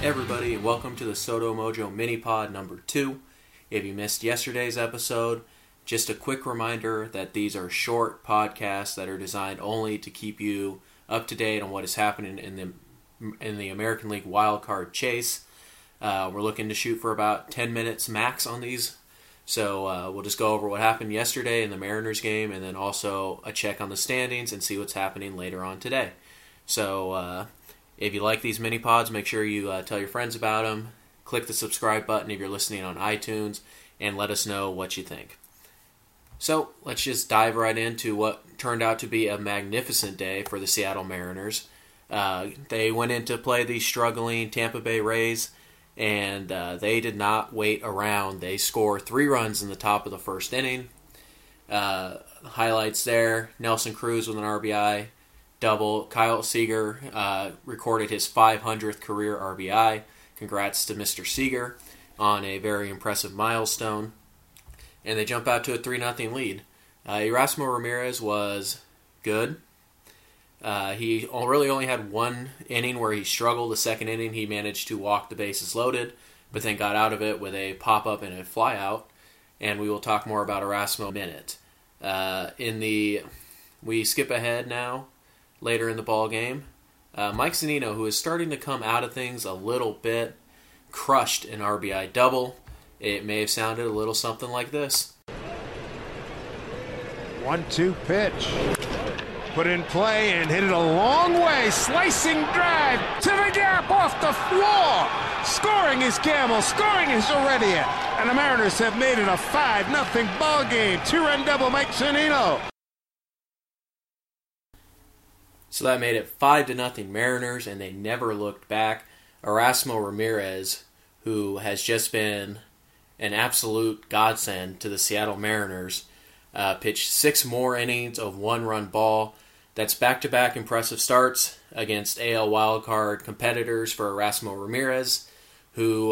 Everybody, and welcome to the Soto Mojo Mini Pod number 2. If you missed yesterday's episode, just a quick reminder that these are short podcasts that are designed only to keep you up to date on what is happening in the American League wildcard chase. We're looking to shoot for about 10 minutes max on these, so we'll just go over what happened yesterday in the Mariners game, and then also a check on the standings and see what's happening later on today. So, if you like these mini pods, make sure you tell your friends about them. Click the subscribe button if you're listening on iTunes, and let us know what you think. So, let's just dive right into what turned out to be a magnificent day for the Seattle Mariners. They went in to play the struggling Tampa Bay Rays, and they did not wait around. They scored 3 runs in the top of the first inning. Highlights there: Nelson Cruz with an RBI double. Kyle Seager recorded his 500th career RBI. Congrats to Mr. Seager on a very impressive milestone. And they jump out to a 3-0 lead. Erasmo Ramirez was good. He really only had one inning where he struggled. The second inning, he managed to walk the bases loaded, but then got out of it with a pop-up and a fly-out. And we will talk more about Erasmo in a minute. We skip ahead now. Later in the ball game, Mike Zunino, who is starting to come out of things a little bit, crushed an RBI double. It may have sounded a little something like this. 1-2 pitch. Put in play and hit it a long way. Slicing drive to the gap off the floor. Scoring is Gamble. Scoring is Heredia. And the Mariners have made it a 5-0 ball game. 2-run double Mike Zunino. So that made it 5-0 Mariners, and they never looked back. Erasmo Ramirez, who has just been an absolute godsend to the Seattle Mariners, pitched 6 more innings of 1-run ball. That's back-to-back impressive starts against AL wildcard competitors for Erasmo Ramirez, who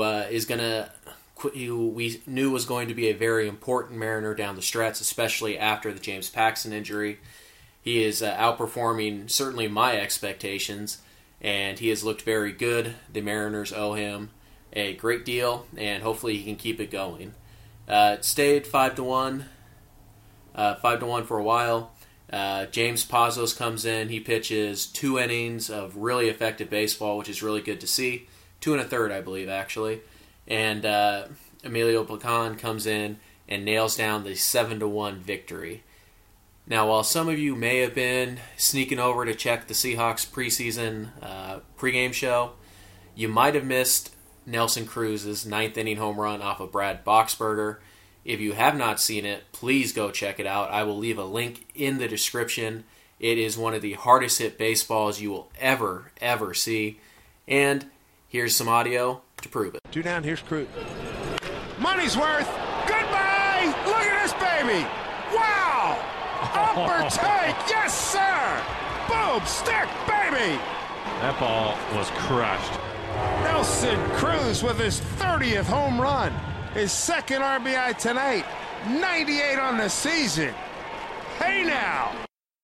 we knew was going to be a very important Mariner down the stretch, especially after the James Paxton injury. He is outperforming certainly my expectations, and he has looked very good. The Mariners owe him a great deal, and hopefully he can keep it going. It stayed 5-1 for a while. James Pazos comes in. He pitches 2 innings of really effective baseball, which is really good to see. 2 1/3, I believe, actually. And Emilio Pagan comes in and nails down the 7-1 victory. Now, while some of you may have been sneaking over to check the Seahawks preseason pregame show, you might have missed Nelson Cruz's 9th inning home run off of Brad Boxberger. If you have not seen it, please go check it out. I will leave a link in the description. It is one of the hardest hit baseballs you will ever see. And here's some audio to prove it. 2 down, here's Cruz. Money's worth. Goodbye. Look at this baby. Wow. Upper tank, yes sir! Boom, stick, baby! That ball was crushed. Nelson Cruz with his 30th home run. His 2nd RBI tonight. 98 on the season. Hey now!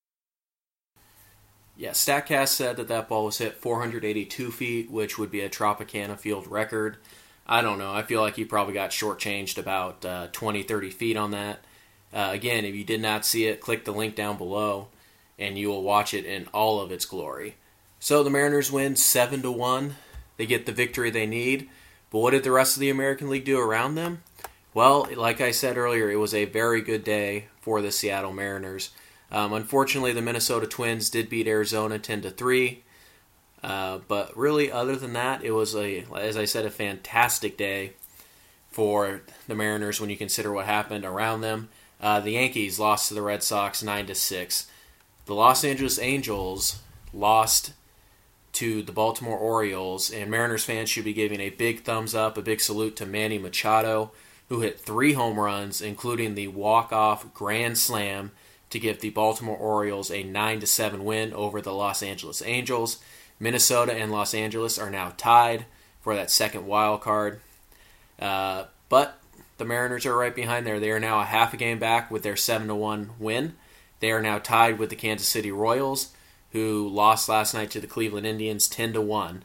Yeah, StatCast said that ball was hit 482 feet, which would be a Tropicana field record. I don't know. I feel like he probably got shortchanged about 20, 30 feet on that. Again, if you did not see it, click the link down below, and you will watch it in all of its glory. So the Mariners win 7-1. They get the victory they need. But what did the rest of the American League do around them? Well, like I said earlier, it was a very good day for the Seattle Mariners. Unfortunately, the Minnesota Twins did beat Arizona 10-3. But really, other than that, it was, as I said, a fantastic day for the Mariners when you consider what happened around them. The Yankees lost to the Red Sox 9-6. The Los Angeles Angels lost to the Baltimore Orioles, and Mariners fans should be giving a big thumbs up, a big salute to Manny Machado, who hit 3 home runs, including the walk-off grand slam to give the Baltimore Orioles a 9-7 win over the Los Angeles Angels. Minnesota and Los Angeles are now tied for that second wild card. But the Mariners are right behind there. They are now a half a game back with their 7-1 win. They are now tied with the Kansas City Royals, who lost last night to the Cleveland Indians 10-1.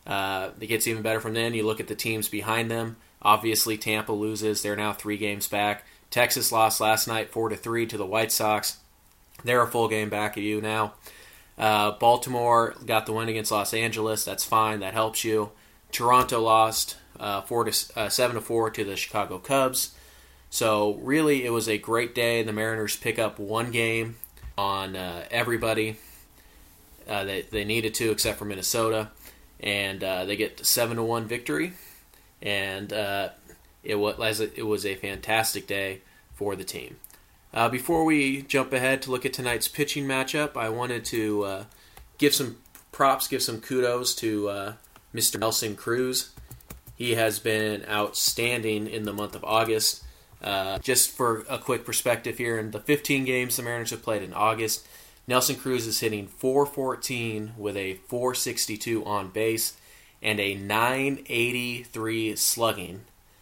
It gets even better from then. You look at the teams behind them. Obviously, Tampa loses. They're now 3 games back. Texas lost last night 4-3 to the White Sox. They're a full game back of you now. Baltimore got the win against Los Angeles. That's fine. That helps you. Toronto lost 7-4 to the Chicago Cubs. So really, it was a great day. The Mariners pick up 1 game on everybody. They needed to, except for Minnesota, and they get 7-1 victory. And it was a fantastic day for the team. Before we jump ahead to look at tonight's pitching matchup, I wanted to give some props, give some kudos to Mr. Nelson Cruz. He has been outstanding in the month of August. Just for a quick perspective here, in the 15 games the Mariners have played in August, Nelson Cruz is hitting .414 with a .462 on base and a .983 slugging.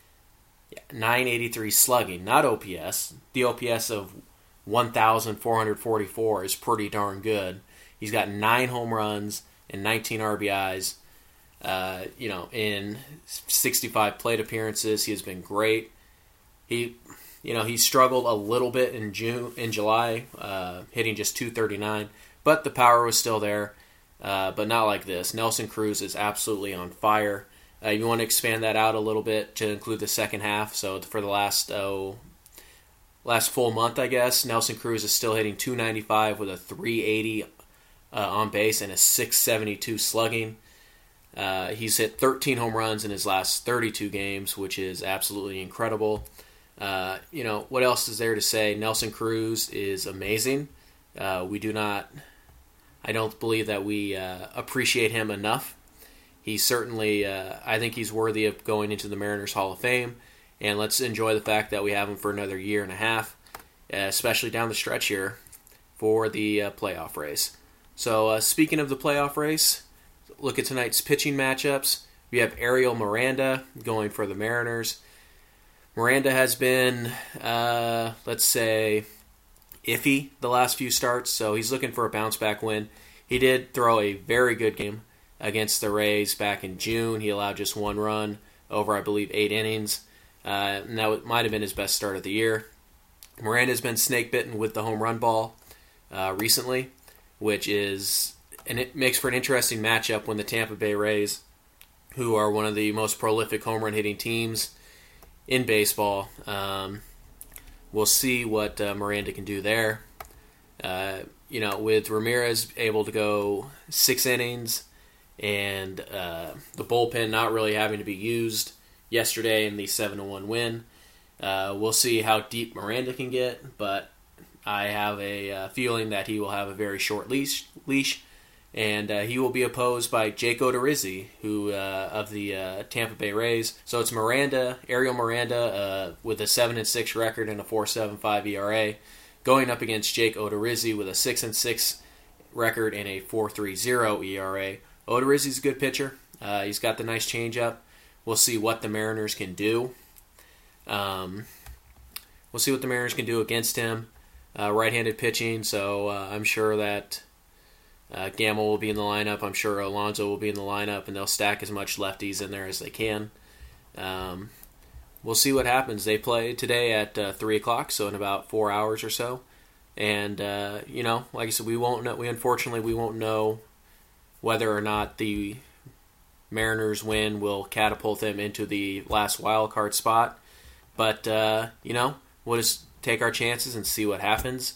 983 slugging, not OPS. The OPS of 1,444 is pretty darn good. He's got 9 home runs and 19 RBIs. In 65 plate appearances, he has been great. He struggled a little bit in July, hitting just .239, but the power was still there. But not like this. Nelson Cruz is absolutely on fire. You want to expand that out a little bit to include the second half. So for the last full month, I guess, Nelson Cruz is still hitting .295 with a .380 on base and a .672 slugging. He's hit 13 home runs in his last 32 games, which is absolutely incredible. What else is there to say? Nelson Cruz is amazing. I don't believe that we appreciate him enough. He certainly, I think he's worthy of going into the Mariners Hall of Fame, and let's enjoy the fact that we have him for another year and a half, especially down the stretch here for the playoff race. So speaking of the playoff race, look at tonight's pitching matchups. We have Ariel Miranda going for the Mariners. Miranda has been, let's say, iffy the last few starts, so he's looking for a bounce-back win. He did throw a very good game against the Rays back in June. He allowed just 1 run over, I believe, 8 innings. And that might have been his best start of the year. Miranda's been snake-bitten with the home run ball recently, and it makes for an interesting matchup when the Tampa Bay Rays, who are one of the most prolific home run hitting teams in baseball, we'll see what Miranda can do there. With Ramirez able to go 6 innings and the bullpen not really having to be used yesterday in the 7-1 win, we'll see how deep Miranda can get, but I have a feeling that he will have a very short leash, and he will be opposed by Jake Odorizzi, who of the Tampa Bay Rays. So it's Ariel Miranda, with a 7-6 record and a 4.75 ERA, going up against Jake Odorizzi with a 6-6 record and a 4.30 ERA. Odorizzi's a good pitcher. He's got the nice changeup. We'll see what the Mariners can do. We'll see what the Mariners can do against him. Right-handed pitching, so I'm sure that Gamble will be in the lineup. I'm sure Alonso will be in the lineup, and they'll stack as much lefties in there as they can. We'll see what happens. They play today at 3 o'clock, so in about 4 hours or so. And, like I said, we won't know whether or not the Mariners win will catapult them into the last wild card spot. But, we'll just take our chances and see what happens.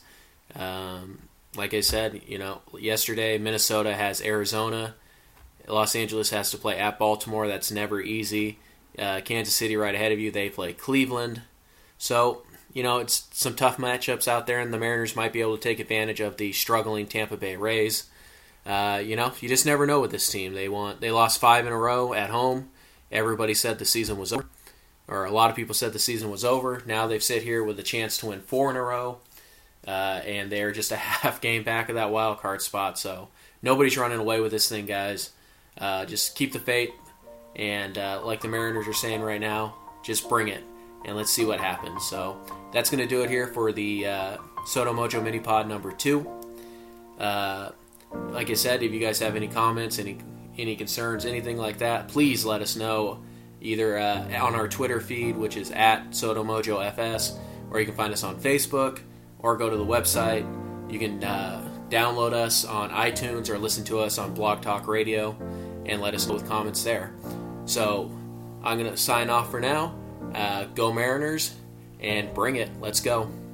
Like I said, yesterday Minnesota has Arizona. Los Angeles has to play at Baltimore. That's never easy. Kansas City right ahead of you. They play Cleveland. So, it's some tough matchups out there, and the Mariners might be able to take advantage of the struggling Tampa Bay Rays. You just never know with this team. They lost 5 in a row at home. Everybody said the season was over, or a lot of people said the season was over. Now they've sit here with a chance to win 4 in a row, and they're just a half game back of that wild card spot. So nobody's running away with this thing, guys. Just keep the faith, and like the Mariners are saying right now, just bring it, and let's see what happens. So that's going to do it here for the Soto Mojo Mini Pod number 2. Like I said, if you guys have any comments, any any concerns, anything like that, please let us know either on our Twitter feed, which is at SotoMojoFS, or you can find us on Facebook, or go to the website. You can download us on iTunes or listen to us on Blog Talk Radio and let us know with comments there. So I'm going to sign off for now. Go Mariners, and bring it. Let's go.